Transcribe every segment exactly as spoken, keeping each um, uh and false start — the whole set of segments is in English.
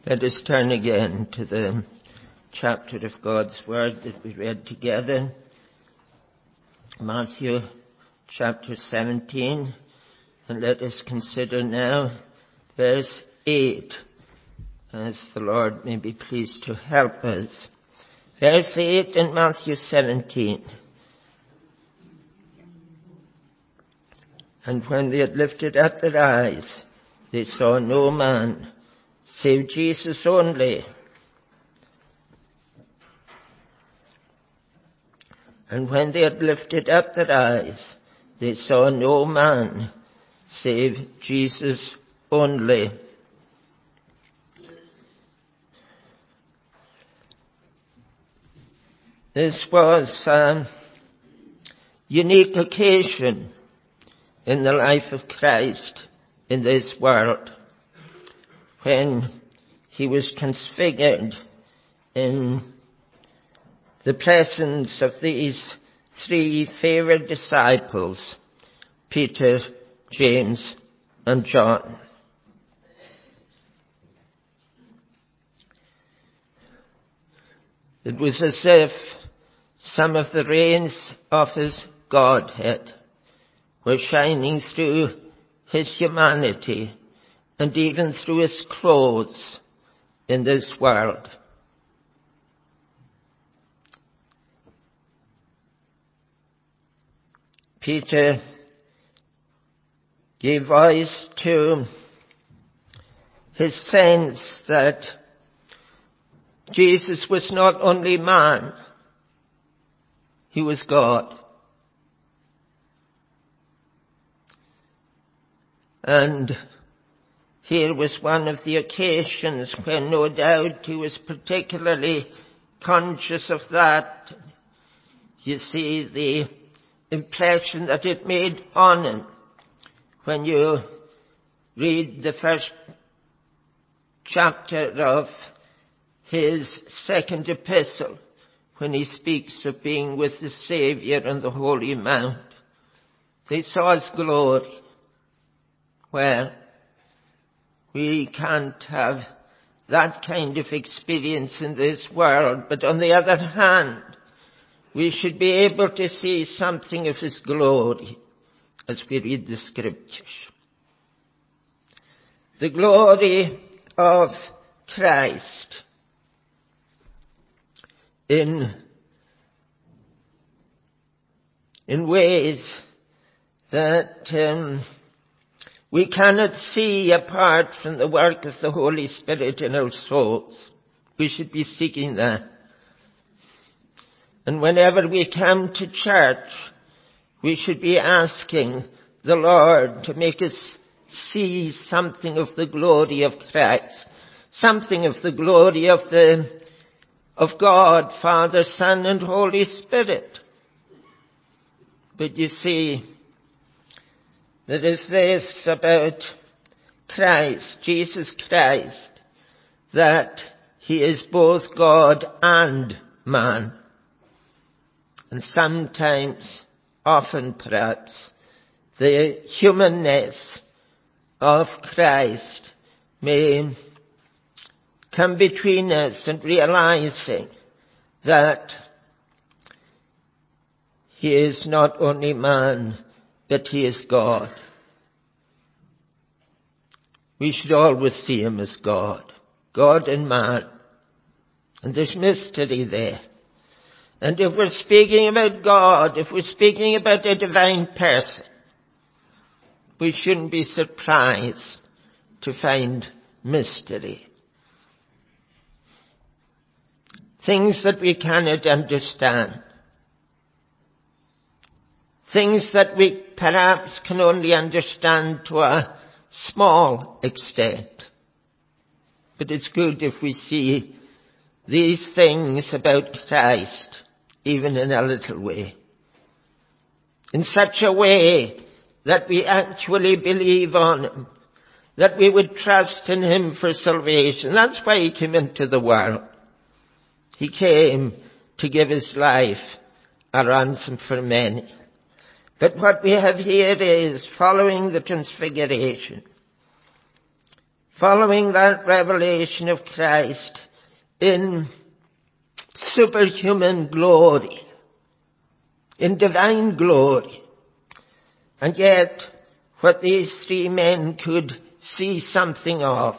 Let us turn again to the chapter of God's Word that we read together. Matthew chapter seventeen. And let us consider now verse eight, as the Lord may be pleased to help us. Verse eight in Matthew seventeen. And when they had lifted up their eyes, they saw no man save Jesus only. And when they had lifted up their eyes, they saw no man save Jesus only. This was a unique occasion in the life of Christ in this world, when he was transfigured in the presence of these three favourite disciples, Peter, James, and John. It was as if some of the rays of his Godhead were shining through his humanity and even through his clothes in this world. Peter gave voice to his sense that Jesus was not only man, he was God. And here was one of the occasions when no doubt he was particularly conscious of that. You see the impression that it made on him when you read the first chapter of his second epistle, when he speaks of being with the Saviour on the Holy Mount. They saw his glory. Well, we can't have that kind of experience in this world, but on the other hand, we should be able to see something of his glory as we read the scriptures. The glory of Christ in, in ways that um, we cannot see apart from the work of the Holy Spirit in our souls. We should be seeking that. And whenever we come to church, we should be asking the Lord to make us see something of the glory of Christ, something of the glory of the, of God, Father, Son, and Holy Spirit. But you see, there is this about Christ, Jesus Christ, that he is both God and man. And sometimes, often perhaps, the humanness of Christ may come between us and realizing that he is not only man, but he is God. We should always see him as God, God and man. And there's mystery there. And if we're speaking about God, if we're speaking about a divine person, we shouldn't be surprised to find mystery. Things that we cannot understand. Things that we perhaps can only understand to a small extent. But it's good if we see these things about Christ, even in a little way, in such a way that we actually believe on him, that we would trust in him for salvation. That's why he came into the world. He came to give his life a ransom for many. But what we have here is, following the transfiguration, following that revelation of Christ in superhuman glory, in divine glory. And yet, what these three men could see something of.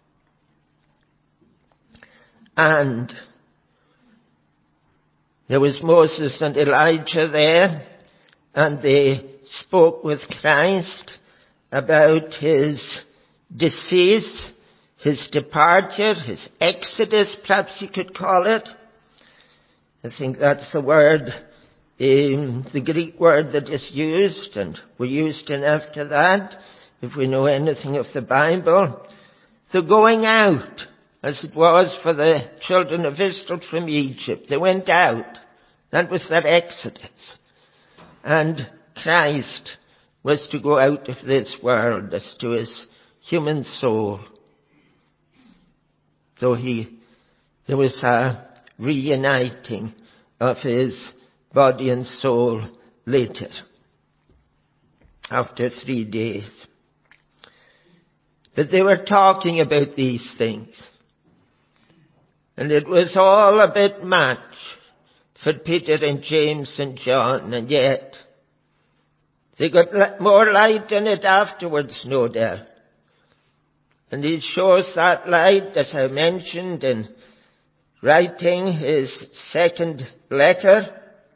And there was Moses and Elijah there, and they spoke with Christ about his decease, his departure, his exodus, perhaps you could call it. I think that's the word, um, the Greek word that is used, and we used in after that, if we know anything of the Bible. The going out, as it was for the children of Israel from Egypt. They went out. That was their exodus. And Christ was to go out of this world as to his human soul. So he, there was a reuniting of his body and soul later, after three days. But they were talking about these things. And it was all a bit much for Peter and James and John, and yet they got more light in it afterwards, no doubt. And he shows that light, as I mentioned, in writing his second letter.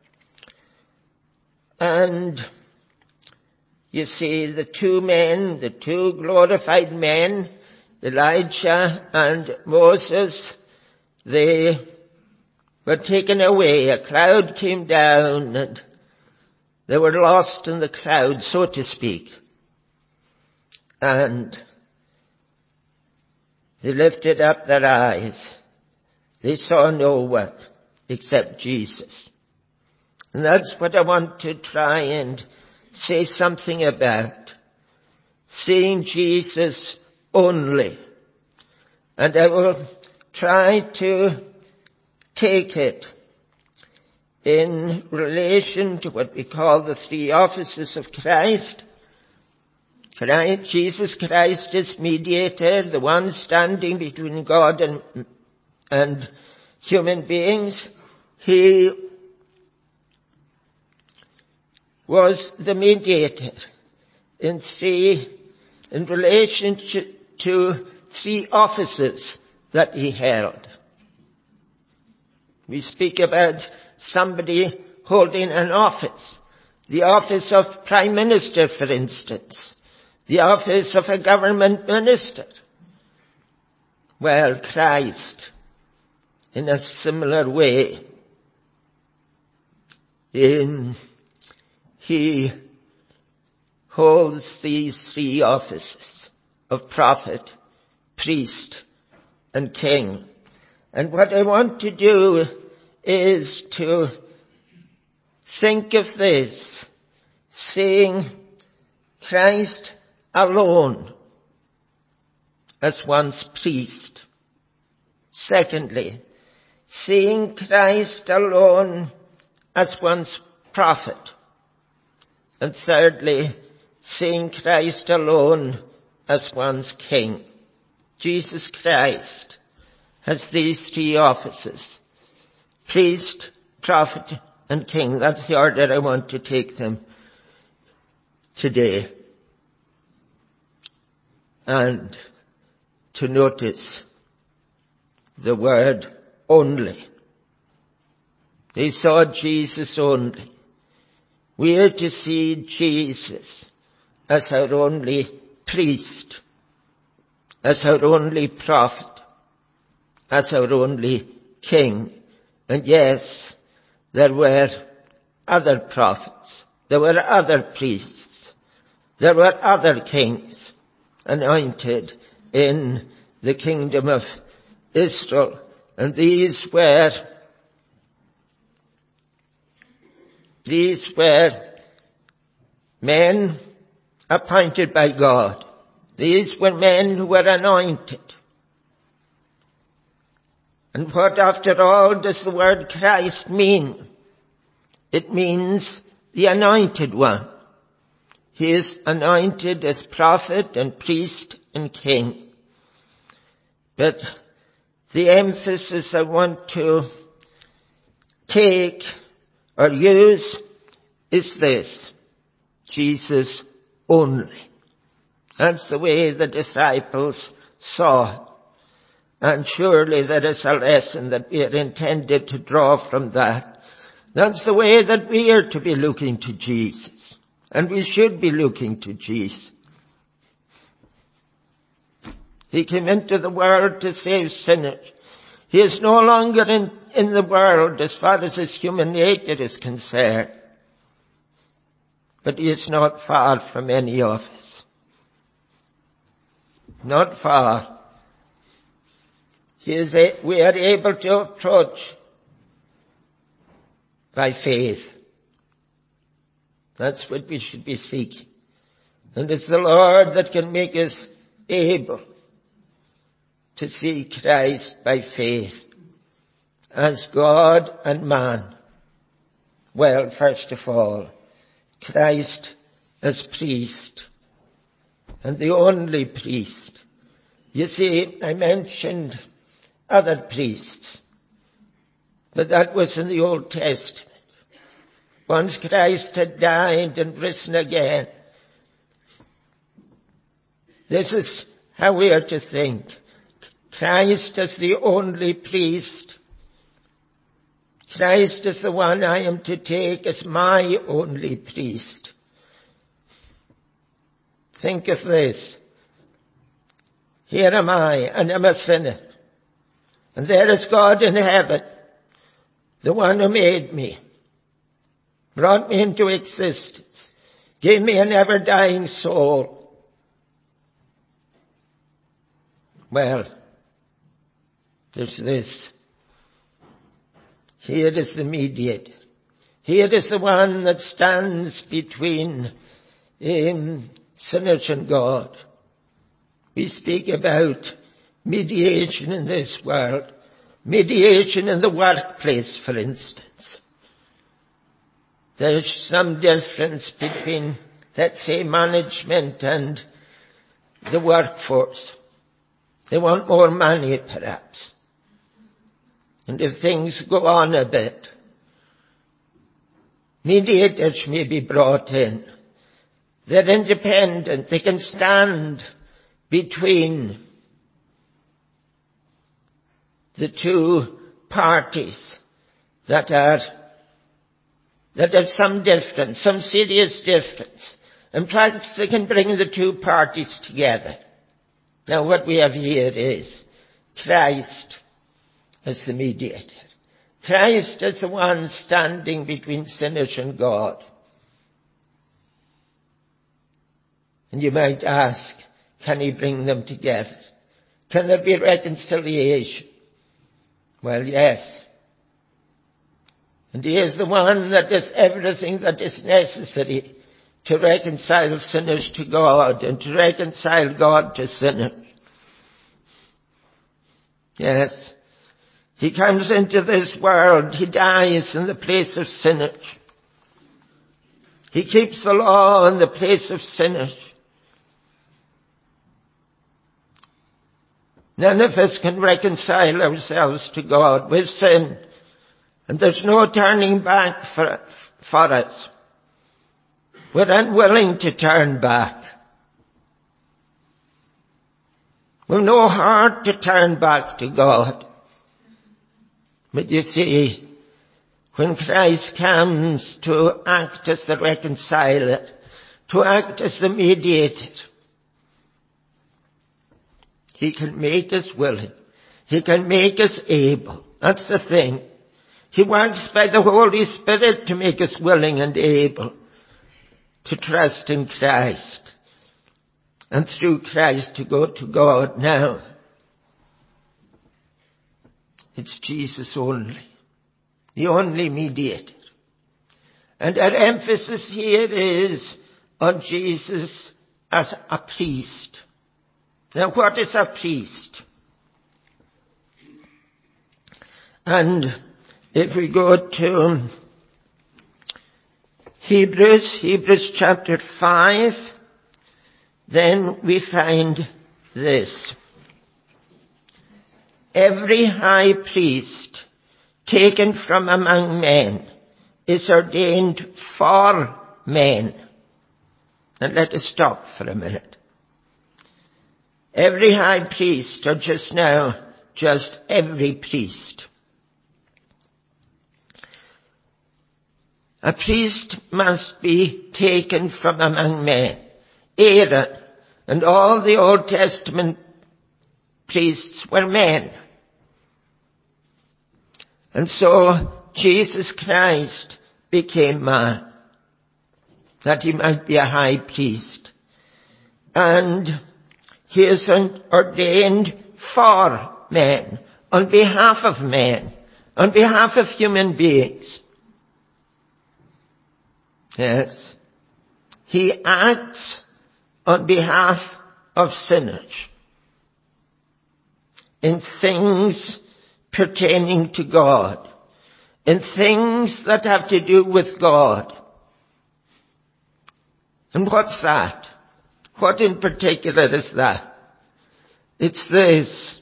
And you see the two men, the two glorified men, Elijah and Moses, they were taken away. A cloud came down and they were lost in the cloud, so to speak. And they lifted up their eyes. They saw no one except Jesus. And that's what I want to try and say something about. Seeing Jesus only. And I will try to take it in relation to what we call the three offices of Christ. Christ, Jesus Christ is mediator, the one standing between God and, and human beings. He was the mediator in three, in relation to, to three offices that he held. We speak about somebody holding an office. The office of Prime Minister, for instance. The office of a government minister. Well, Christ, in a similar way, in, he holds these three offices of prophet, priest, and king. And what I want to do is to think of this, seeing Christ alone as one's priest. Secondly, seeing Christ alone as one's prophet. And thirdly, seeing Christ alone as one's king. Jesus Christ has these three offices. Priest, prophet, and king. That's the order I want to take them today. And to notice the word only. They saw Jesus only. We are to see Jesus as our only priest, as our only prophet, as our only king. And yes, there were other prophets, there were other priests, there were other kings anointed in the kingdom of Israel. And these were, these were men appointed by God. These were men who were anointed. And what, after all, does the word Christ mean? It means the anointed one. He is anointed as prophet and priest and king. But the emphasis I want to take or use is this: Jesus only. That's the way the disciples saw it. And surely there is a lesson that we are intended to draw from that. That's the way that we are to be looking to Jesus. And we should be looking to Jesus. He came into the world to save sinners. He is no longer in, in the world as far as his human nature is concerned. But he is not far from any of us. Not far. He is a, we are able to approach by faith. That's what we should be seeking. And it's the Lord that can make us able to see Christ by faith as God and man. Well, first of all, Christ as priest, and the only priest. You see, I mentioned other priests, but that was in the Old Testament. Once Christ had died and risen again, this is how we are to think. Christ is the only priest. Christ is the one I am to take as my only priest. Think of this. Here am I, and I'm a sinner. And there is God in heaven, the one who made me, brought me into existence, gave me an ever-dying soul. Well, there's this. Here is the mediator. Here is the one that stands between um, sinners and God. We speak about mediation in this world. Mediation in the workplace, for instance. There's some difference between, let's say, management and the workforce. They want more money, perhaps. And if things go on a bit, mediators may be brought in. They're independent. They can stand between the two parties that are, that have some difference, some serious difference. And perhaps they can bring the two parties together. Now what we have here is Christ as the mediator. Christ is the one standing between sinners and God. And you might ask, can he bring them together? Can there be reconciliation? Well, yes. And he is the one that does everything that is necessary to reconcile sinners to God and to reconcile God to sinners. Yes. He comes into this world. He dies in the place of sinners. He keeps the law in the place of sinners. None of us can reconcile ourselves to God. We've sinned. And there's no turning back for, for us. We're unwilling to turn back. We've no heart to turn back to God. But you see, when Christ comes to act as the reconciler, to act as the mediator, he can make us willing. He can make us able. That's the thing. He works by the Holy Spirit to make us willing and able to trust in Christ. And through Christ to go to God. Now, it's Jesus only. The only mediator. And our emphasis here is on Jesus as a priest. Now, what is a priest? And if we go to Hebrews, Hebrews chapter five, then we find this. every high priest taken from among men is ordained for men. And let us stop for a minute. Every high priest, or just now, just every priest. A priest must be taken from among men. Aaron and all the Old Testament priests were men. And so Jesus Christ became man, that he might be a high priest. And he is ordained for men, on behalf of men, on behalf of human beings. Yes. He acts on behalf of sinners in things pertaining to God, in things that have to do with God. And what's that? What in particular is that? It's this.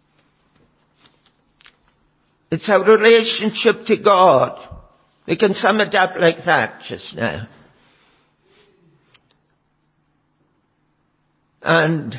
It's our relationship to God. We can sum it up like that just now. And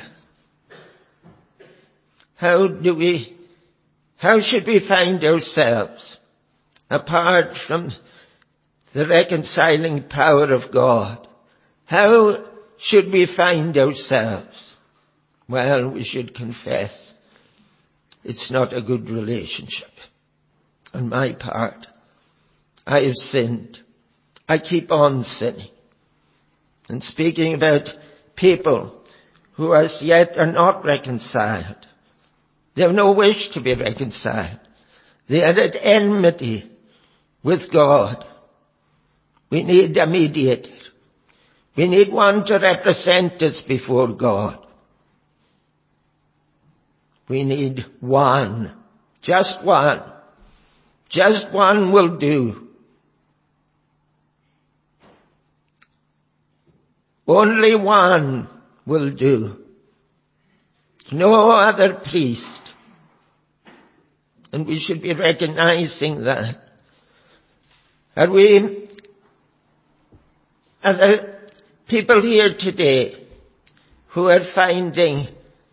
how do we, how should we find ourselves apart from the reconciling power of God? How should we find ourselves? Well, we should confess it's not a good relationship on my part. I have sinned. I keep on sinning. And speaking about people who as yet are not reconciled, they have no wish to be reconciled. They are at enmity with God. We need a mediator. We need one to represent us before God. We need one. Just one. Just one will do. Only one will do. No other priest. And we should be recognizing that. Are we, are there people here today who are finding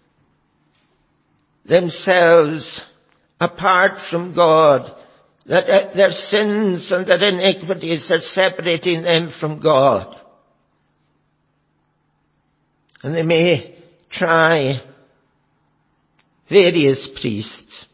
themselves apart from God, that their sins and their iniquities are separating them from God? And they may try various priests.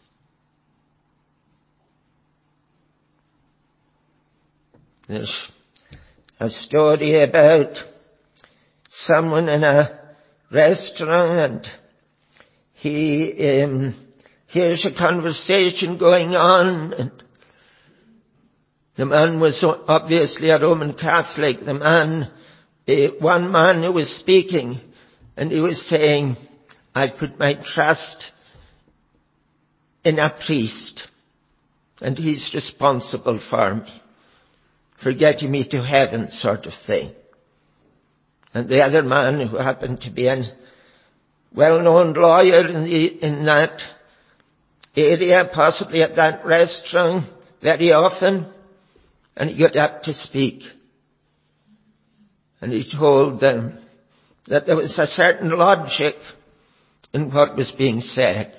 There's a story about someone in a restaurant. He um, hears a conversation going on, and the man was obviously a Roman Catholic. The man, uh, one man who was speaking, and he was saying, "I've put my trust in a priest, and he's responsible for me, for getting me to heaven," sort of thing. And the other man, who happened to be a well-known lawyer in, the, in that area, possibly at that restaurant very often, and he got up to speak. And he told them that there was a certain logic in what was being said.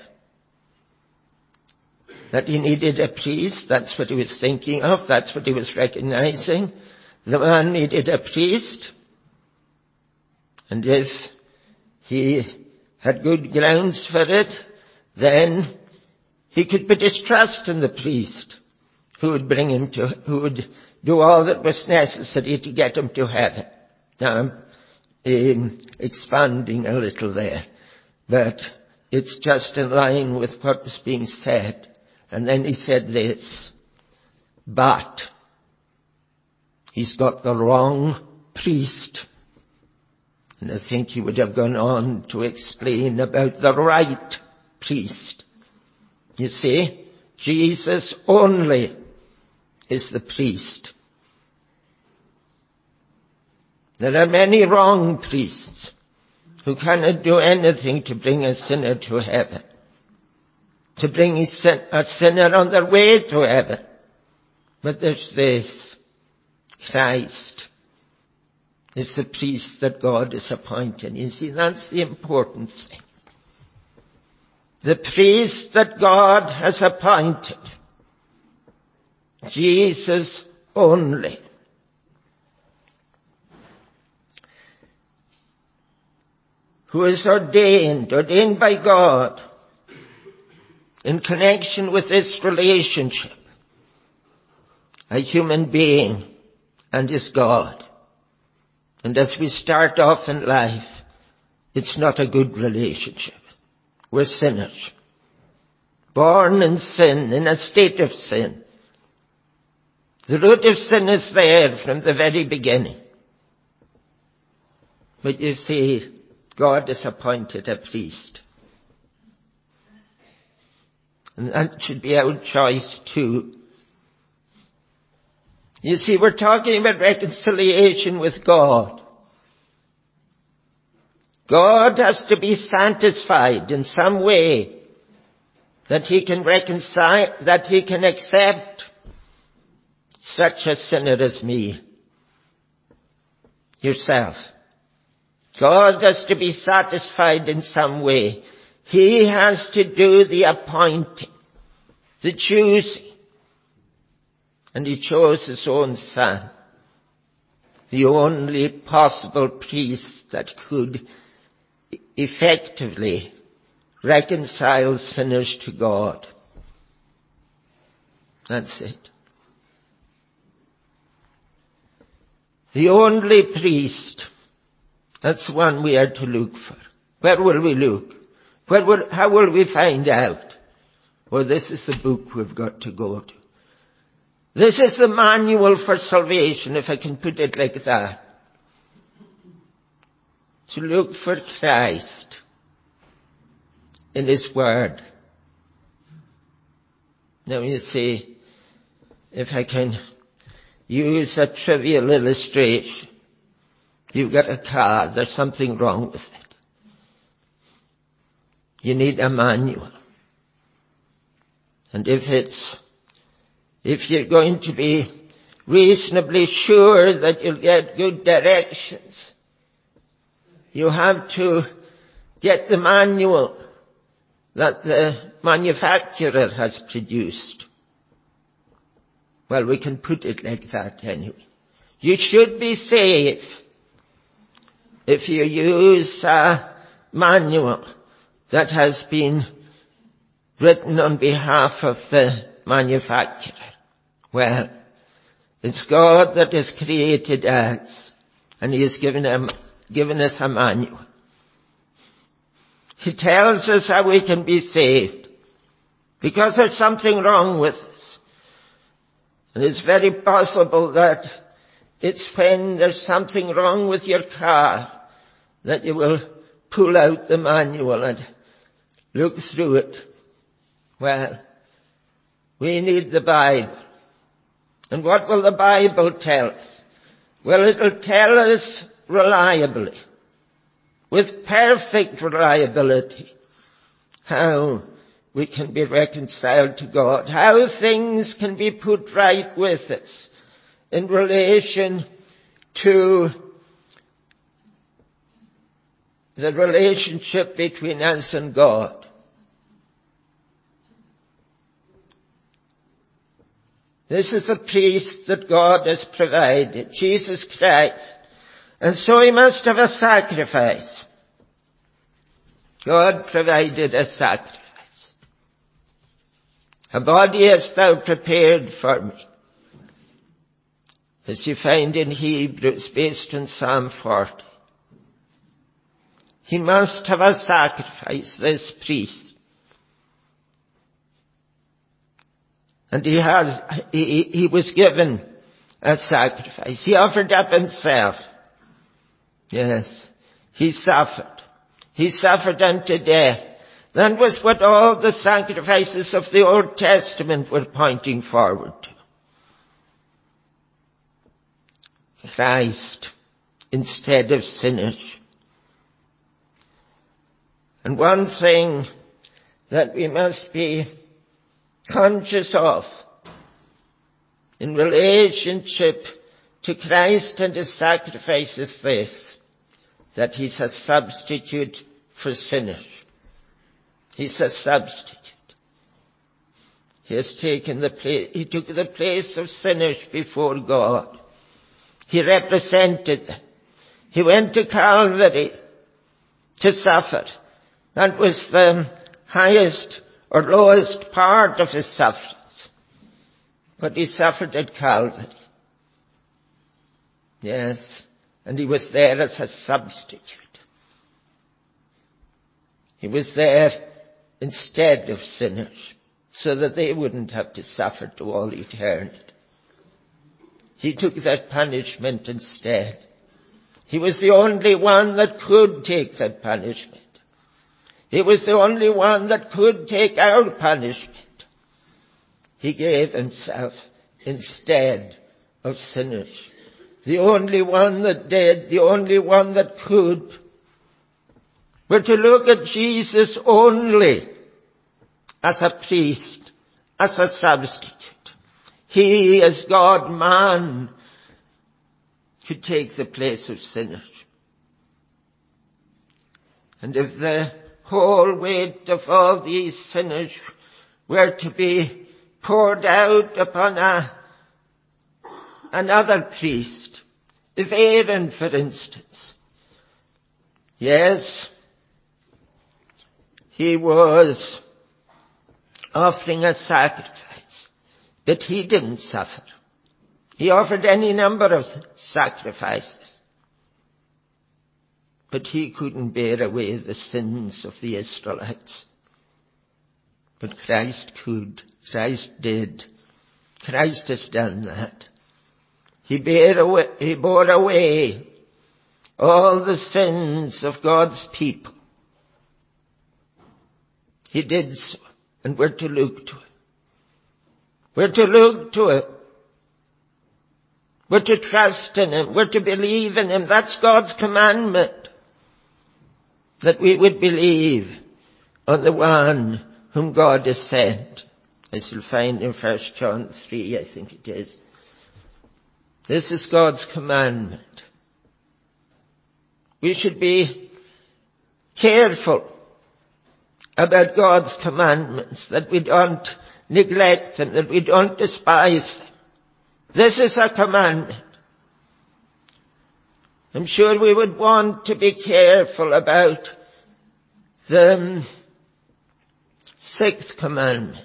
That he needed a priest, that's what he was thinking of, that's what he was recognizing. The man needed a priest. And if he had good grounds for it, then he could put his trust in the priest who would bring him to, who would do all that was necessary to get him to heaven. Now, I'm um, expanding a little there, but it's just in line with what was being said. And then he said this, but he's got the wrong priest. And I think he would have gone on to explain about the right priest. You see, Jesus only is the priest. There are many wrong priests who cannot do anything to bring a sinner to heaven. to bring a sinner on their way to heaven. But there's this. Christ is the priest that God is appointing. You see, that's the important thing. The priest that God has appointed. Jesus only. Who is ordained, ordained by God in connection with this relationship. A human being and his God. And as we start off in life, it's not a good relationship. We're sinners. Born in sin, in a state of sin. The root of sin is there from the very beginning. But you see, God has appointed a priest. And that should be our choice too. You see, we're talking about reconciliation with God. God has to be satisfied in some way that he can reconcile, that he can accept such a sinner as me, yourself. God has to be satisfied in some way. He has to do the appointing, the choosing. And he chose his own son, the only possible priest that could effectively reconcile sinners to God. That's it. The only priest. That's the one we are to look for. Where will we look? Where will, how will we find out? Well, this is the book we've got to go to. This is the manual for salvation, if I can put it like that. To look for Christ in his word. Now you see, if I can use a trivial illustration. You've got a car, there's something wrong with it. You need a manual. And if it's, if you're going to be reasonably sure that you'll get good directions, you have to get the manual that the manufacturer has produced. Well, we can put it like that anyway. You should be safe if you use a manual that has been written on behalf of the manufacturer. Well, it's God that has created us, and he has given, a, given us a manual. He tells us how we can be saved, because there's something wrong with us. And it's very possible that it's when there's something wrong with your car that you will pull out the manual and look through it. Well, we need the Bible. And what will the Bible tell us? Well, it'll tell us reliably, with perfect reliability, how we can be reconciled to God, how things can be put right with us in relation to the relationship between us and God. This is the priest that God has provided, Jesus Christ. And so he must have a sacrifice. God provided a sacrifice. A body hast thou prepared for me. As you find in Hebrews, based on Psalm forty. He must have a sacrifice, this priest. And he has, he, he was given a sacrifice. He offered up himself. Yes. He suffered. He suffered unto death. That was what all the sacrifices of the Old Testament were pointing forward to. Christ instead of sinners. And one thing that we must be conscious of in relationship to Christ and his sacrifice is this, that he's a substitute for sinners. He's a substitute. He has taken the place, he took the place of sinners before God. He represented them. He went to Calvary to suffer. That was the highest or lowest part of his sufferings. But he suffered at Calvary. Yes, and he was there as a substitute. He was there instead of sinners, so that they wouldn't have to suffer to all eternity. He took that punishment instead. He was the only one that could take that punishment. He was the only one that could take our punishment. He gave himself instead of sinners. The only one that did, the only one that could. We're to look at Jesus only as a priest, as a substitute. He, as God-man, could take the place of sinners. And if the whole weight of all these sinners were to be poured out upon a, another priest, if Aaron, for instance, yes, he was offering a sacrifice, but he didn't suffer. He offered any number of sacrifices, but he couldn't bear away the sins of the Israelites. But Christ could. Christ did. Christ has done that. He, bear away, he bore away all the sins of God's people. He did so, and we're to look to it. We're to look to it. We're to trust in him. We're to believe in him. That's God's commandment. That we would believe on the one whom God has sent. As you'll find in First John three, I think it is. This is God's commandment. We should be careful about God's commandments, that we don't neglect them, that we don't despise them. This is a commandment. I'm sure we would want to be careful about the sixth commandment.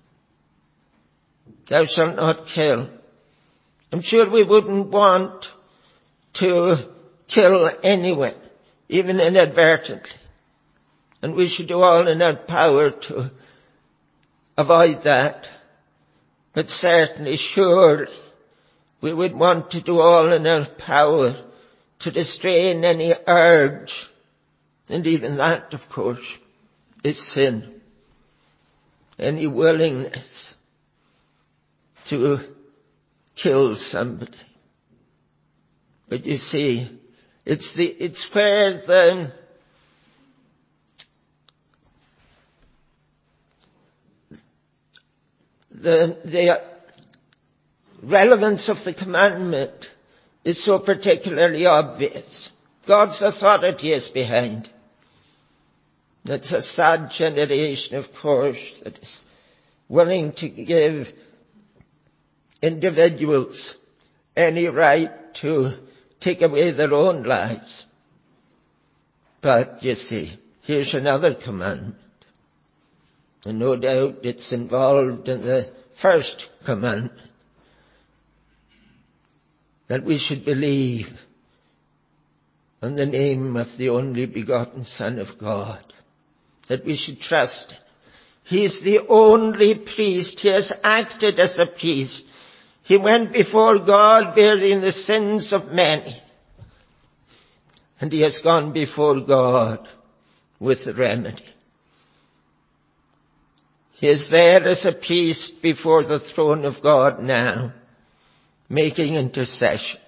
Thou shalt not kill. I'm sure we wouldn't want to kill anyone, even inadvertently. And we should do all in our power to avoid that. But certainly, surely, we would want to do all in our power to restrain any urge. And even that, of course, is sin. Any willingness to kill somebody. But you see, it's the, it's where the, the, the relevance of the commandment is so particularly obvious. God's authority is behind. It's a sad generation, of course, that is willing to give individuals any right to take away their own lives. But you see, here's another commandment. And no doubt it's involved in the first commandment. That we should believe on the name of the only begotten Son of God. That we should trust him. He is the only priest. He has acted as a priest. He went before God bearing the sins of many. And he has gone before God with the remedy. He is there as a priest before the throne of God now, making intercession.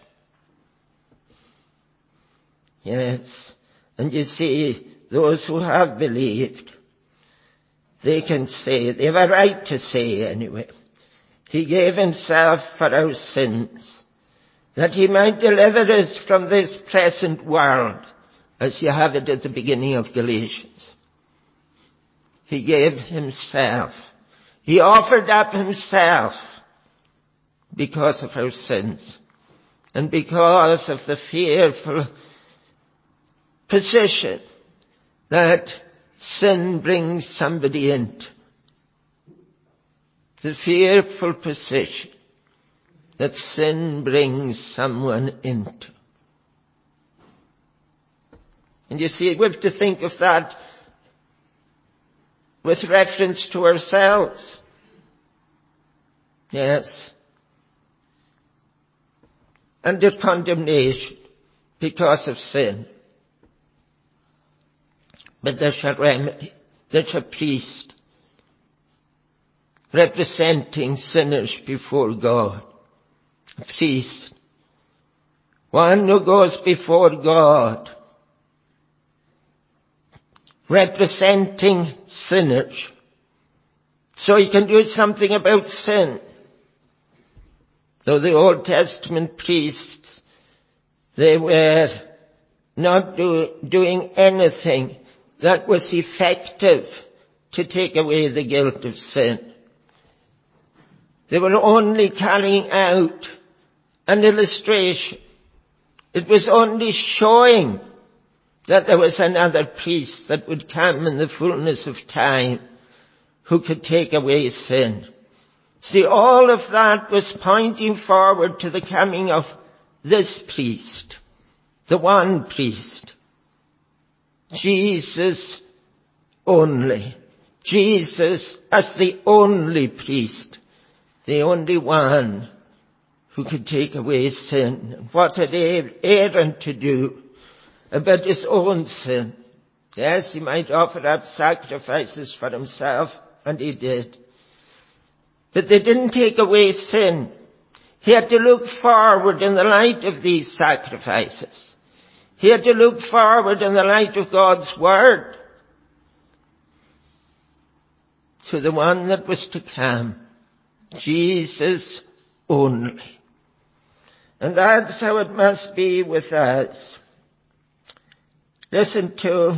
Yes. And you see, those who have believed, they can say, they have a right to say anyway, he gave himself for our sins, that he might deliver us from this present world, as you have it at the beginning of Galatians. He gave himself. He offered up himself because of our sins and because of the fearful position that sin brings somebody into. The fearful position that sin brings someone into. And you see, we have to think of that with reference to ourselves. Yes. Under condemnation because of sin. But there's a remedy. There's a priest representing sinners before God. A priest. One who goes before God representing sinners, so he can do something about sin. Though the Old Testament priests, they were not do, doing anything that was effective to take away the guilt of sin. They were only carrying out an illustration. It was only showing that there was another priest that would come in the fullness of time who could take away sin. See, all of that was pointing forward to the coming of this priest, the one priest, Jesus only. Jesus as the only priest, the only one who could take away sin. What had Aaron to do about his own sin? Yes, he might offer up sacrifices for himself, and he did. But they didn't take away sin. He had to look forward in the light of these sacrifices. He had to look forward in the light of God's Word to the one that was to come, Jesus only. And that's how it must be with us. Listen to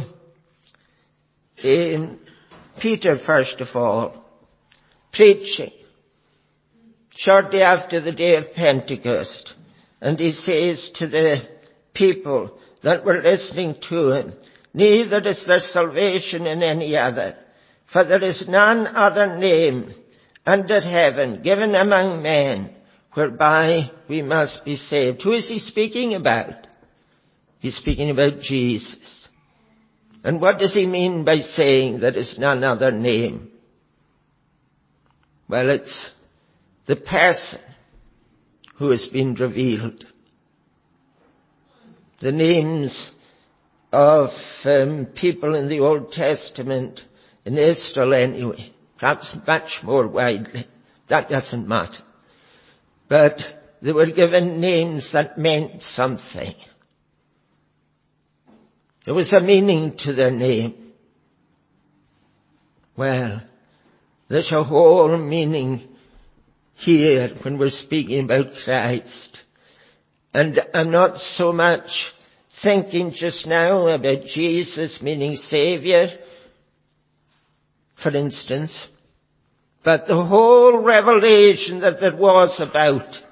um, Peter, first of all, preaching shortly after the day of Pentecost. And he says to the people that were listening to him, neither is there salvation in any other, for there is none other name under heaven given among men whereby we must be saved. Who is he speaking about? He's speaking about Jesus. And what does he mean by saying there is none other name? Well, it's the person who has been revealed. The names of um, people in the Old Testament, in Israel anyway, perhaps much more widely, that doesn't matter. But they were given names that meant something. There was a meaning to their name. Well, there's a whole meaning here when we're speaking about Christ. And I'm not so much thinking just now about Jesus meaning Savior, for instance, but the whole revelation that there was about.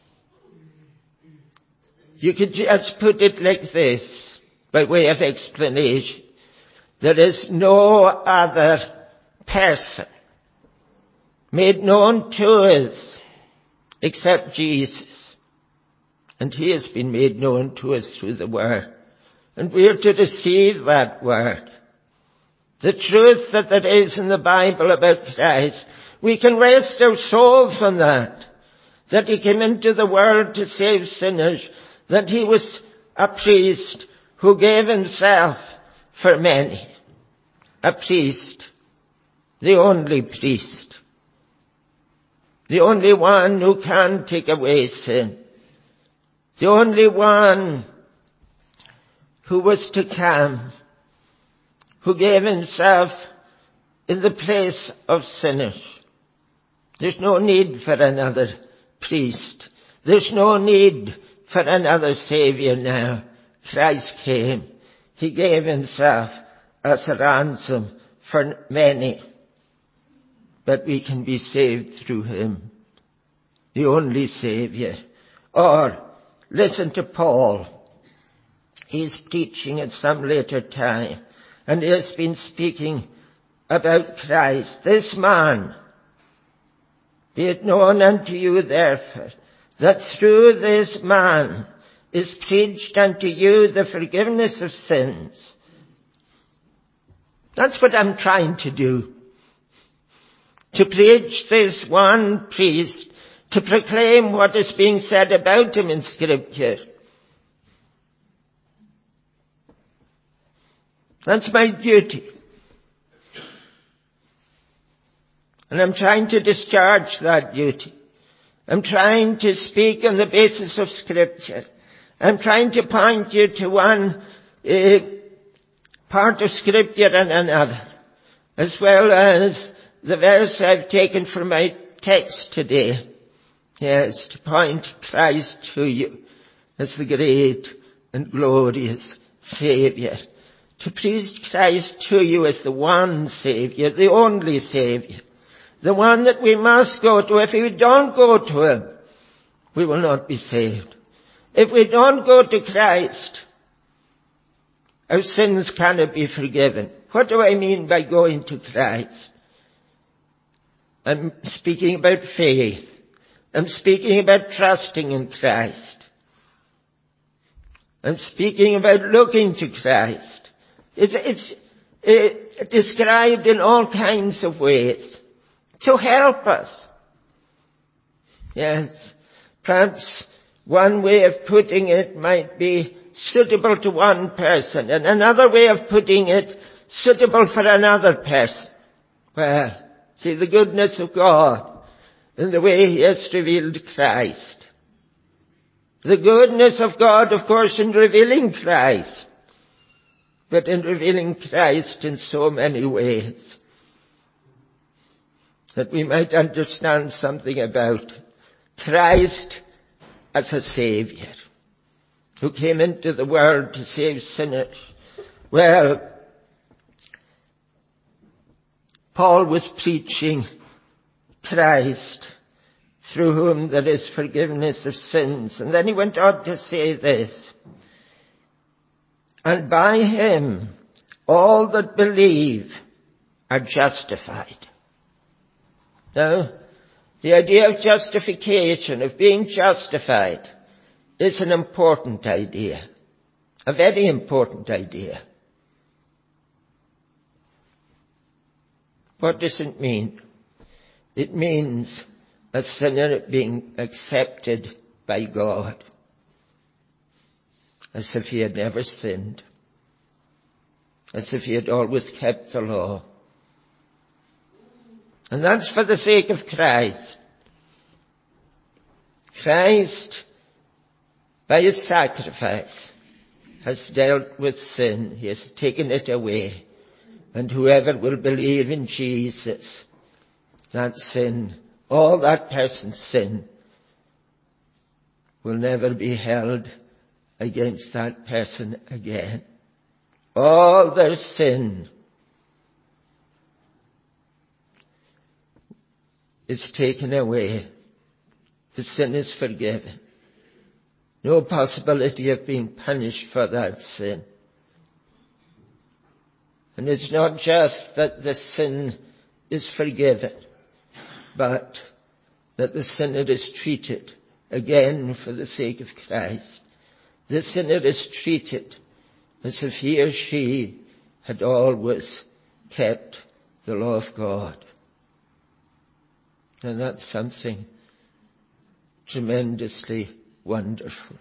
You could just put it like this, by way of explanation. There is no other person made known to us except Jesus. And he has been made known to us through the Word. And we are to receive that Word. The truth that there is in the Bible about Christ, we can rest our souls on that. That he came into the world to save sinners. That he was a priest who gave himself for many. A priest. The only priest. The only one who can take away sin. The only one who was to come. Who gave himself in the place of sinners. There's no need for another priest. There's no need for another Saviour now. Christ came. He gave himself as a ransom for many. But we can be saved through him, the only Saviour. Or, listen to Paul. He's preaching at some later time, and he has been speaking about Christ. This man, be it known unto you therefore, that through this man is preached unto you the forgiveness of sins. That's what I'm trying to do. To preach this one priest, to proclaim what is being said about him in Scripture. That's my duty. And I'm trying to discharge that duty. I'm trying to speak on the basis of Scripture. I'm trying to point you to one uh, part of Scripture and another, as well as the verse I've taken from my text today. Yes, to point Christ to you as the great and glorious Saviour. To preach Christ to you as the one Saviour, the only Saviour. The one that we must go to. If we don't go to him, we will not be saved. If we don't go to Christ, our sins cannot be forgiven. What do I mean by going to Christ? I'm speaking about faith. I'm speaking about trusting in Christ. I'm speaking about looking to Christ. It's, it's uh, described in all kinds of ways. To help us. Yes. Perhaps one way of putting it might be suitable to one person, and another way of putting it, suitable for another person. Well, see the goodness of God in the way he has revealed Christ. The goodness of God, of course, in revealing Christ, but in revealing Christ in so many ways, that we might understand something about Christ as a Saviour, who came into the world to save sinners. Well, Paul was preaching Christ, through whom there is forgiveness of sins. And then he went on to say this, and by him all that believe are justified. Now, the idea of justification, of being justified, is an important idea. A very important idea. What does it mean? It means a sinner being accepted by God, as if he had never sinned, as if he had always kept the law. And that's for the sake of Christ. Christ, by his sacrifice, has dealt with sin. He has taken it away. And whoever will believe in Jesus, that sin, all that person's sin, will never be held against that person again. All their sin is taken away. The sin is forgiven. No possibility of being punished for that sin. And it's not just that the sin is forgiven, but that the sinner is treated, again for the sake of Christ, the sinner is treated as if he or she had always kept the law of God. And that's something tremendously wonderful.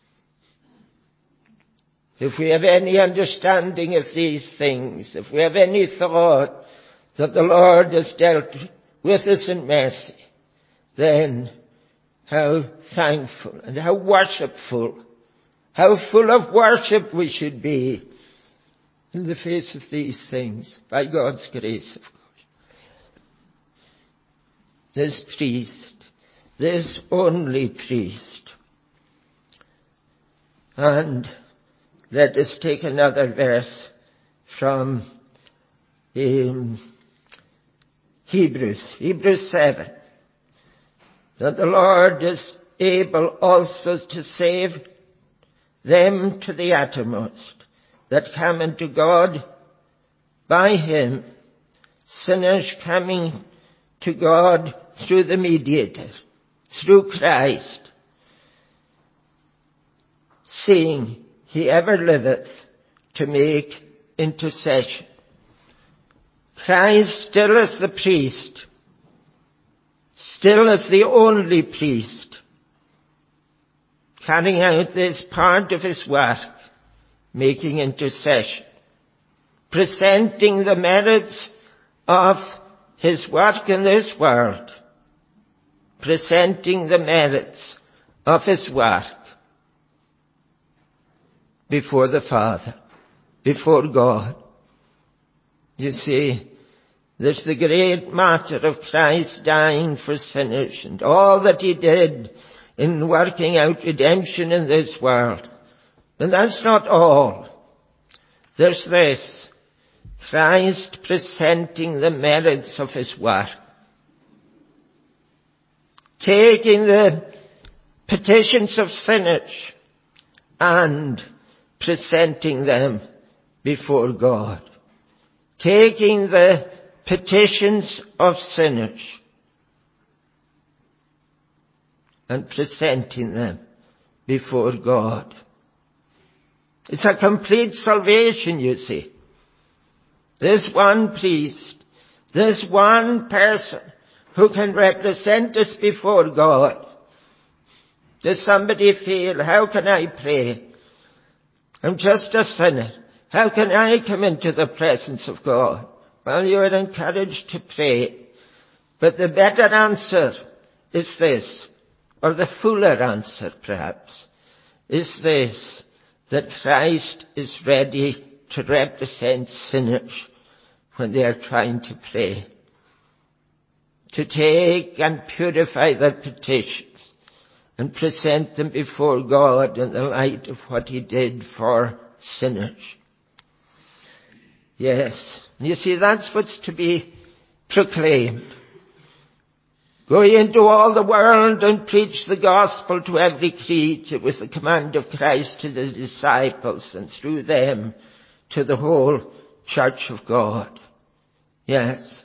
If we have any understanding of these things, if we have any thought that the Lord has dealt with us in mercy, then how thankful and how worshipful, how full of worship we should be in the face of these things, by God's grace, of course. this priest, this only priest. And let us take another verse from um, Hebrews, Hebrews seven. That the Lord is able also to save them to the uttermost that come unto God by him, sinners coming to God through the mediator, through Christ, seeing he ever liveth to make intercession. Christ still is the priest, still is the only priest, carrying out this part of his work, making intercession, presenting the merits of his work in this world, presenting the merits of his work before the Father, before God. You see, there's the great matter of Christ dying for sinners and all that he did in working out redemption in this world. But that's not all. There's this, Christ presenting the merits of his work, taking the petitions of sinners and presenting them before God, taking the petitions of sinners and presenting them before God. It's a complete salvation, you see. This one priest, this one person who can represent us before God. Does somebody feel, how can I pray? I'm just a sinner. How can I come into the presence of God? Well, you are encouraged to pray. But the better answer is this, or the fuller answer perhaps, is this, that Christ is ready to represent sinners when they are trying to pray, to take and purify their petitions and present them before God in the light of what he did for sinners. Yes, you see, that's what's to be proclaimed. Go into all the world and preach the gospel to every creature. It was the command of Christ to the disciples, and through them to the whole church of God. Yes.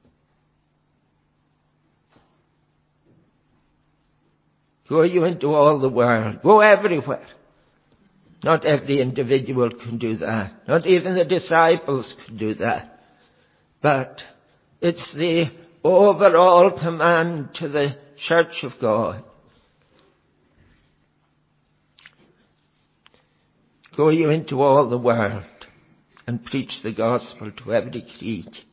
Go you into all the world. Go everywhere. Not every individual can do that. Not even the disciples could do that. But it's the overall command to the church of God. Go you into all the world and preach the gospel to every creature.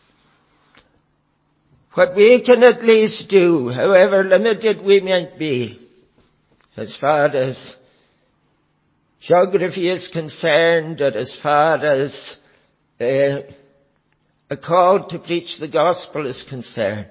What we can at least do, however limited we might be, as far as geography is concerned, or as far as uh, a call to preach the gospel is concerned,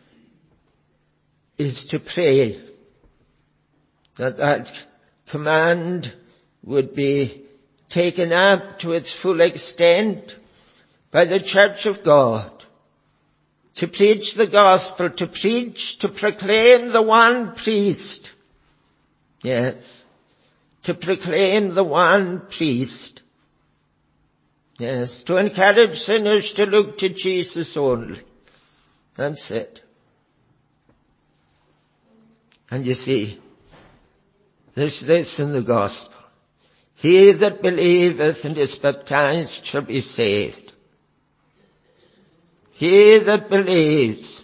is to pray that that command would be taken up to its full extent by the church of God, to preach the gospel, to preach, to proclaim the one priest. Yes, to proclaim the one priest. Yes, to encourage sinners to look to Jesus only. That's it. And you see, there's this in the gospel. He that believeth and is baptized shall be saved. He that believes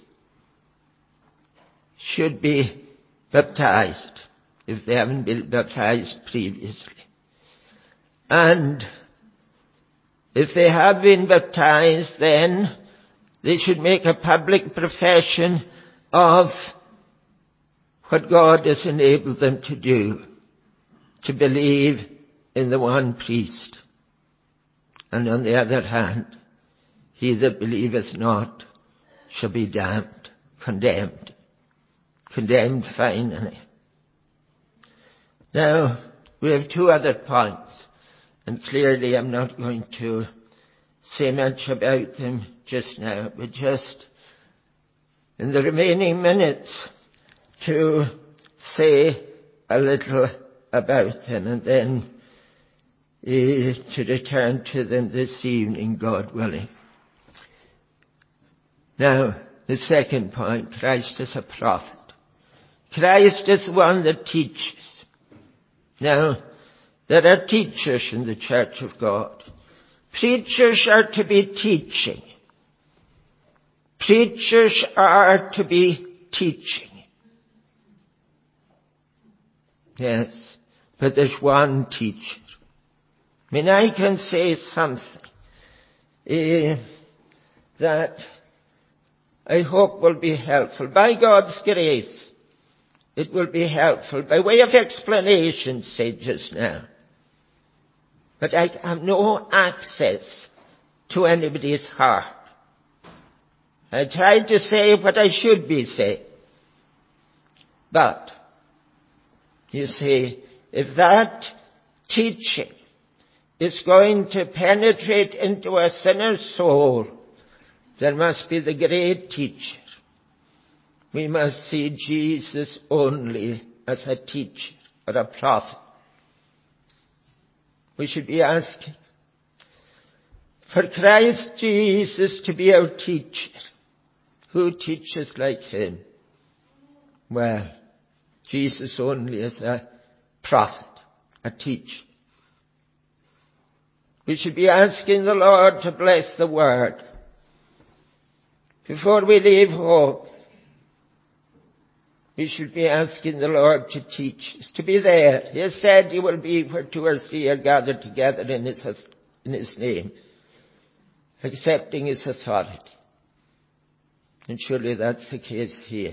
should be baptized if they haven't been baptized previously. And if they have been baptized, then they should make a public profession of what God has enabled them to do, to believe in the one priest. And on the other hand, he that believeth not shall be damned, condemned. Condemned finally. Now, we have two other points, and clearly I'm not going to say much about them just now, but just in the remaining minutes to say a little about them, and then uh, to return to them this evening, God willing. Now, the second point, Christ is a prophet. Christ is the one that teaches. Now, there are teachers in the Church of God. Preachers are to be teaching. Preachers are to be teaching. Yes, but there's one teacher. I mean, I can say something uh, that I hope will be helpful. By God's grace, it will be helpful by way of explanation, say just now. But I have no access to anybody's heart. I tried to say what I should be saying. But, you see, if that teaching is going to penetrate into a sinner's soul, there must be the great teacher. We must see Jesus only as a teacher or a prophet. We should be asking for Christ Jesus to be our teacher. Who teaches like him? Well, Jesus only as a prophet, a teacher. We should be asking the Lord to bless the word. Before we leave home, we should be asking the Lord to teach us, to be there. He has said he will be where two or three are gathered together in his, in his name, accepting his authority. And surely that's the case here.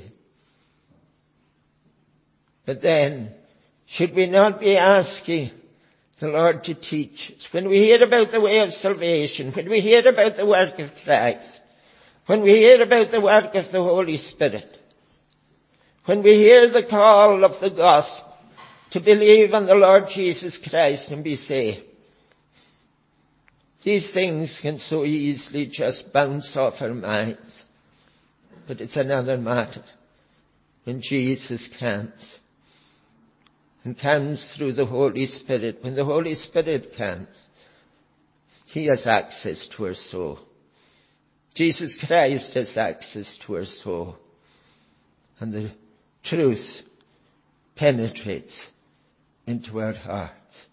But then, should we not be asking the Lord to teach us? When we hear about the way of salvation, when we hear about the work of Christ, when we hear about the work of the Holy Spirit, when we hear the call of the gospel to believe on the Lord Jesus Christ and be saved, these things can so easily just bounce off our minds. But it's another matter when Jesus comes, and comes through the Holy Spirit. When the Holy Spirit comes, he has access to our soul. Jesus Christ has access to our soul. And the truth penetrates into our hearts.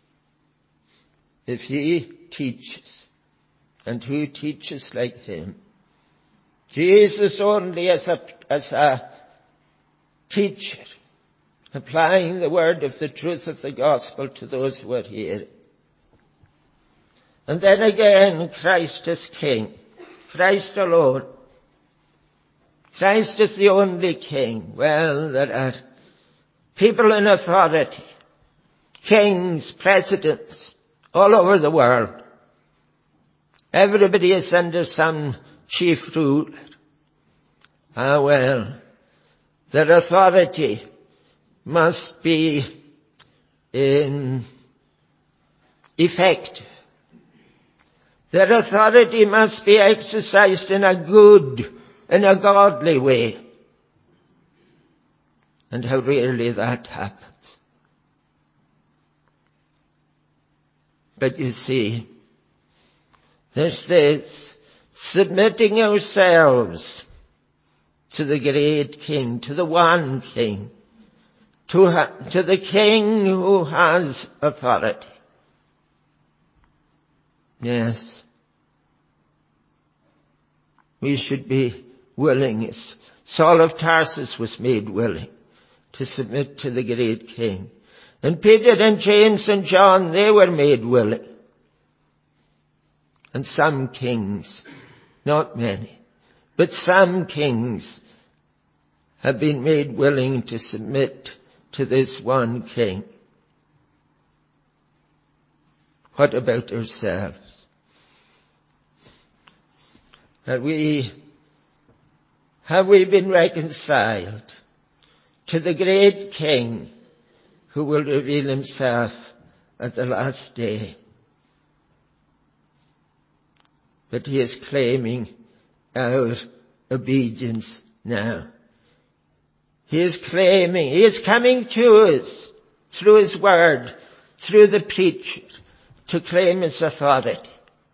If he teaches, and who teaches like him? Jesus only as a, as a teacher, applying the word of the truth of the gospel to those who are hearing. And then again, Christ is King. Christ alone. Christ is the only King. Well, there are people in authority, kings, presidents, all over the world. Everybody is under some chief ruler. Ah, well, their authority must be in effective. Their authority must be exercised in a good, in a godly way. And how rarely that happens. But you see, there's this submitting ourselves to the great King, to the one King, to, ha- to the King who has authority. Yes. We should be willing. Saul of Tarsus was made willing to submit to the great King. And Peter and James and John, they were made willing. And some kings, not many, but some kings have been made willing to submit to this one King. What about ourselves? Are we have we been reconciled to the great King who will reveal himself at the last day. But he is claiming our obedience now. He is claiming, he is coming to us through his word, through the preacher, to claim his authority.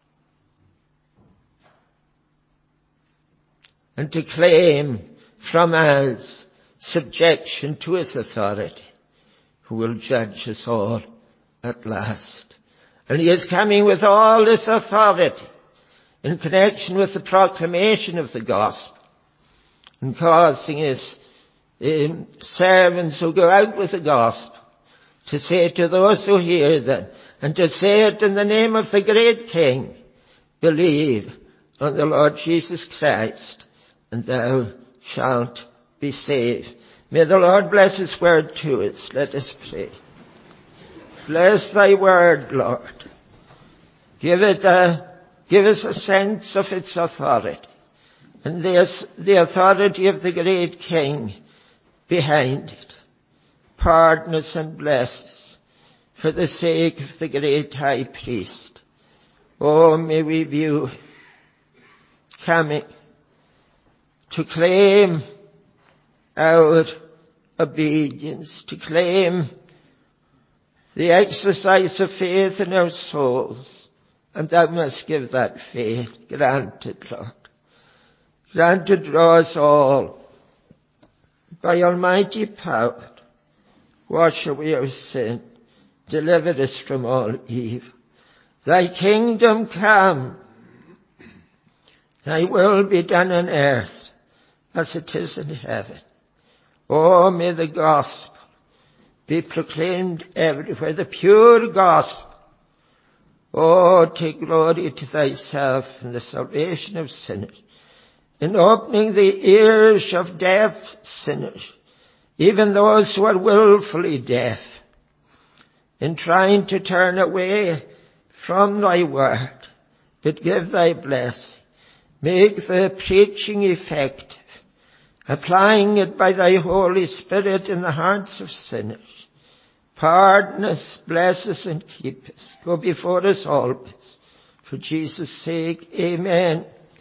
And to claim from us subjection to his authority, who will judge us all at last. And he is coming with all this authority in connection with the proclamation of the gospel, and causing his um, servants who go out with the gospel to say to those who hear them, and to say it in the name of the great King, believe on the Lord Jesus Christ, and thou shalt be saved. May the Lord bless his word to us. Let us pray. Bless thy word, Lord. Give it a, give us a sense of its authority, and the, the authority of the great King behind it. Pardon us and bless us for the sake of the great high priest. Oh, may we view coming to claim our obedience, to claim the exercise of faith in our souls. And thou must give that faith. Granted, Lord. Granted, draw us all by almighty power. Wash away our sin. Deliver us from all evil. Thy kingdom come. Thy will be done on earth as it is in heaven. Oh, may the gospel be proclaimed everywhere, the pure gospel. Oh, take glory to thyself in the salvation of sinners, in opening the ears of deaf sinners, even those who are willfully deaf, in trying to turn away from thy word, but give thy blessing. Make the preaching effective, applying it by thy Holy Spirit in the hearts of sinners. Pardon us, bless us, and keep us. Go before us always. For Jesus' sake, amen.